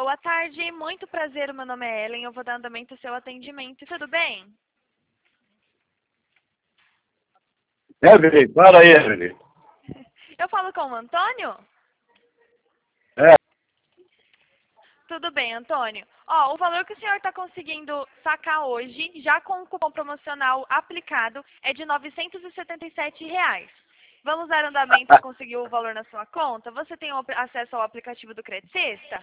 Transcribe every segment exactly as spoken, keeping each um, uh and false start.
Boa tarde, muito prazer, meu nome é Ellen, eu vou dar andamento ao seu atendimento, tudo bem? Evelyn, para aí, Evelyn. Eu falo com o Antônio? É, Tudo bem, Antônio. Ó, o valor que o senhor está conseguindo sacar hoje, já com o cupom promocional aplicado, é de novecentos e setenta e sete reais. Vamos dar andamento a conseguir o valor na sua conta? Você tem o ap- acesso ao aplicativo do Credit Sexta?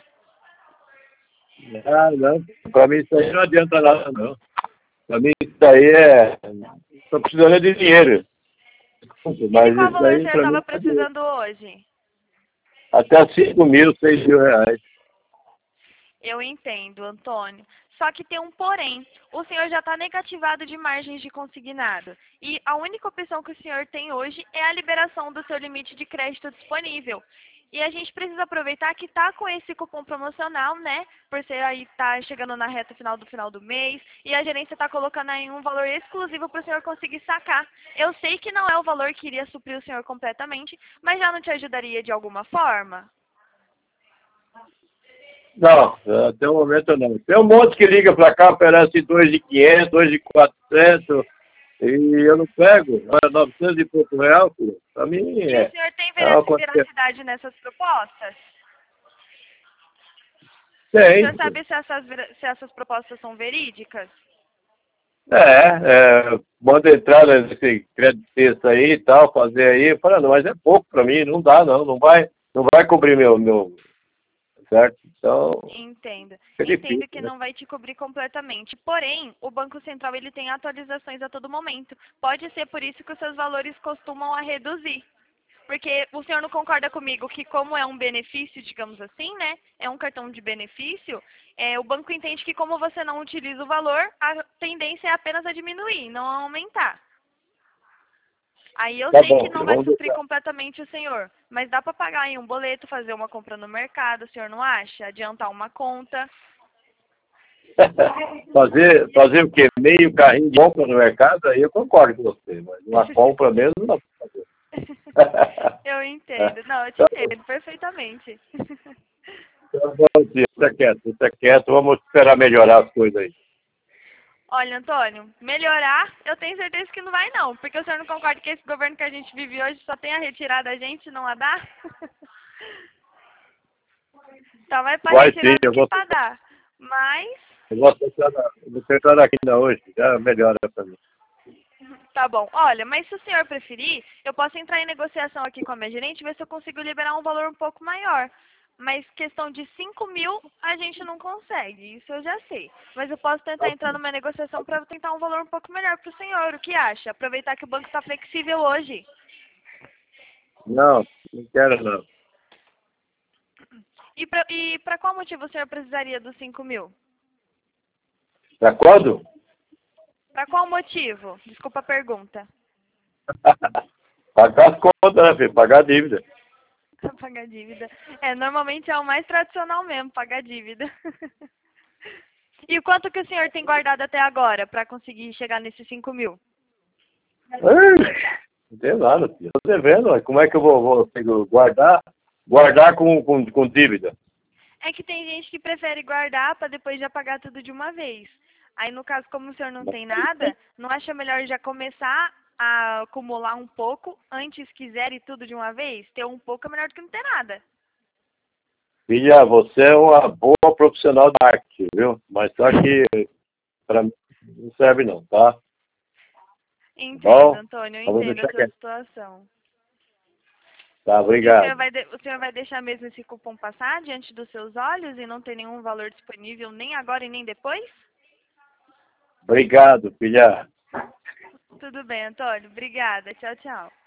ah, não. Para mim isso aí não adianta nada, não. Para mim isso aí é... Estou precisando de dinheiro. E de Mas qual isso valor o aí senhor para mim estava não é dinheiro. precisando hoje? Até cinco mil, seis mil reais. Eu entendo, Antônio. Só que tem um porém. O senhor já está negativado de margens de consignado. E a única opção que o senhor tem hoje é a liberação do seu limite de crédito disponível. E a gente precisa aproveitar que está com esse cupom promocional, né? Por ser aí, tá chegando na reta final do final do mês. E a gerência está colocando aí um valor exclusivo para o senhor conseguir sacar. Eu sei que não é o valor que iria suprir o senhor completamente, mas já não te ajudaria de alguma forma? Não, até o momento não. Tem um monte que liga para cá, oferece dois mil e quinhentos, dois mil e quatrocentos, e eu não pego. Olha, novecentos e pouco real, filho. Para mim E o é, senhor tem é uma vera- quantia. veracidade nessas propostas? O Tem. senhor sabe se essas, vera- se essas propostas são verídicas? É, é, manda entrar nesse crédito texto aí e tal, fazer aí, falando, mas é pouco para mim, não dá não, não vai, não vai cobrir meu, meu, certo? Então, Entendo. é Entendo difícil, que né? não vai te cobrir completamente. Porém, o Banco Central ele tem atualizações a todo momento. Pode ser por isso que os seus valores costumam a reduzir. Porque o senhor não concorda comigo que como é um benefício, digamos assim, né? É um cartão de benefício, é, o banco entende que como você não utiliza o valor, a tendência é apenas a diminuir, não a aumentar. Aí eu Tá sei que bom, não filho, vai vamos suprir deixar. completamente o senhor, mas dá para pagar em um boleto, fazer uma compra no mercado, o senhor não acha? Adiantar uma conta. fazer, fazer o quê? Meio carrinho de compra no mercado, aí eu concordo com você, mas uma compra mesmo não dá pra fazer. Eu entendo. Não, eu te Então, entendo perfeitamente. então, vamos ver, fica quieto, fica quieto, vamos esperar melhorar as coisas aí. Olha, Antônio, melhorar, eu tenho certeza que não vai não, porque o senhor não concorda que esse governo que a gente vive hoje só tem a retirar da gente e não a dar? Só vai para Vai sim, retirar do eu que vou para tentar, dar. Mas, eu vou tentar, eu vou tentar aqui ainda hoje, já melhora para mim. tá bom. Olha, mas se o senhor preferir, eu posso entrar em negociação aqui com a minha gerente e ver se eu consigo liberar um valor um pouco maior. Mas questão de cinco mil a gente não consegue, isso eu já sei. Mas eu posso tentar entrar numa negociação para tentar um valor um pouco melhor para o senhor. O que acha? Aproveitar que o banco está flexível hoje. Não, não quero não. E para e pra qual motivo o senhor precisaria dos cinco mil? Para quando? Para qual motivo? Desculpa a pergunta. Pagar as contas, né, filho? Pagar a dívida. Pagar dívida. É, normalmente é o mais tradicional mesmo, pagar dívida. E o quanto que o senhor tem guardado até agora para conseguir chegar nesses cinco mil? Não tem nada, filho. Estou devendo, mas como é que eu vou, vou tenho que guardar, guardar com, com, com dívida? É que tem gente que prefere guardar para depois já pagar tudo de uma vez. Aí, no caso, como o senhor não tem nada, não acha melhor já começar a acumular um pouco antes quiser e tudo de uma vez? Ter um pouco é melhor do que não ter nada. Filha, você é uma boa profissional da arte, viu? Mas só que para mim não serve não, tá? Entendo, Bom, Antônio, eu vamos entendo a deixar sua quieto. situação. Tá, E o senhor obrigado. vai, de- o senhor vai deixar mesmo esse cupom passar diante dos seus olhos e não ter nenhum valor disponível nem agora e nem depois? Obrigado, filha. Tudo bem, Antônio. Obrigada. Tchau, tchau.